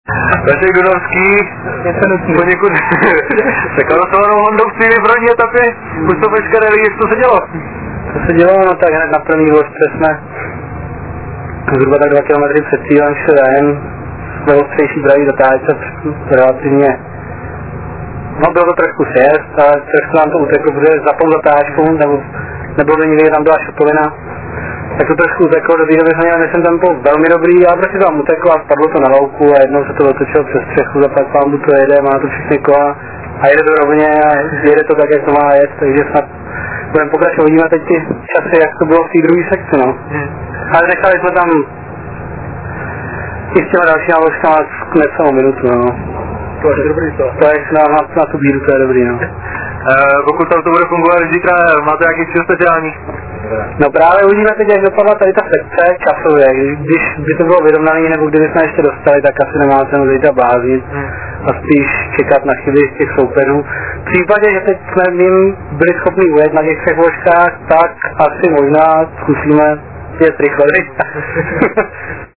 Vašek Dunovský, poněkud sekladosovanou Hondou v té první etapě, Pustopečka rally, co se dělo? Co se dělo, no tak hned na první vozce jsme zhruba tak 2 km před cílem šli ven, jsme ostřejší pravý zatáčce relativně. No bylo to trošku sjezd, ale trošku nám to uteklo, protože za tou zatáčkou, nebo někdy tam byla šotovina, tak to trošku uteklo, do té doby jsme měli, myslím, tempo velmi dobrý, ale prostě tam uteklo a spadlo to na louku a jednou se to otočilo přes střechu, zaplať pánbu to jede, má to všechny kola a jede to rovně a jede to tak, jak to má jet, takže snad budeme pokračovat, uvidíme teď ty časy, jak to bylo v té druhé sekci, no. Ale nechali jsme tam i s těma dalšíma vozkama necelou minutu, no. To je dobrý to. To je na tu bíru, to je dobrý, no. Pokud tam to bude fungovat zítra, máte nějaký cíl speciální? No právě uvidíme teď, jak dopadla tady ta sekce časově, když by to bylo vyrovnaný, nebo kdyby jsme ještě dostali, tak asi nemá cenu zítra bláznit a spíš čekat na chyby těch soupeřů. V případě, že teď jsme jim byli schopni ujet na těch 3 vozkách, tak asi možná zkusíme jet rychle.